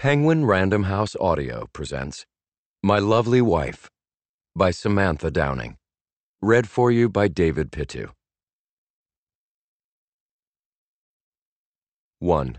Penguin Random House Audio presents My Lovely Wife by Samantha Downing. Read for you by David Pittu. 1.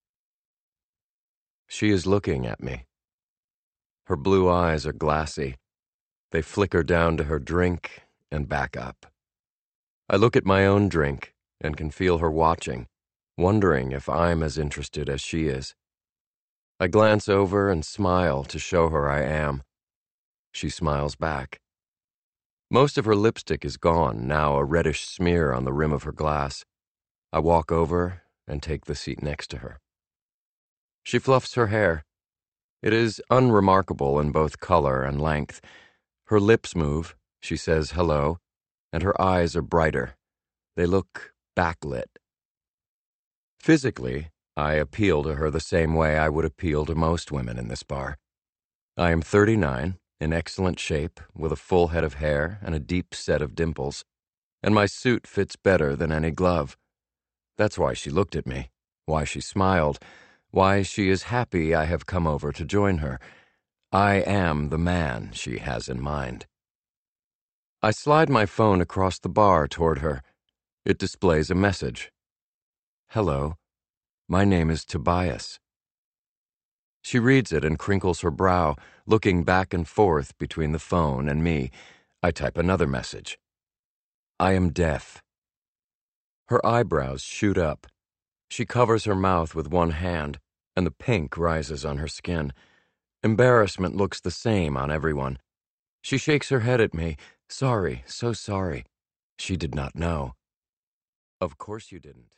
She is looking at me. Her blue eyes are glassy. They flicker down to her drink and back up. I look at my own drink and can feel her watching, wondering if I'm as interested as she is. I glance over and smile to show her I am. She smiles back. Most of her lipstick is gone, now a reddish smear on the rim of her glass. I walk over and take the seat next to her. She fluffs her hair. It is unremarkable in both color and length. Her lips move, she says hello, and her eyes are brighter. They look backlit. Physically, I appeal to her the same way I would appeal to most women in this bar. I am 39, in excellent shape, with a full head of hair and a deep set of dimples, and my suit fits better than any glove. That's why she looked at me, why she smiled, why she is happy I have come over to join her. I am the man she has in mind. I slide my phone across the bar toward her. It displays a message. Hello. My name is Tobias. She reads it and crinkles her brow, looking back and forth between the phone and me. I type another message. I am deaf. Her eyebrows shoot up. She covers her mouth with one hand, and the pink rises on her skin. Embarrassment looks the same on everyone. She shakes her head at me. Sorry, so sorry. She did not know. Of course you didn't.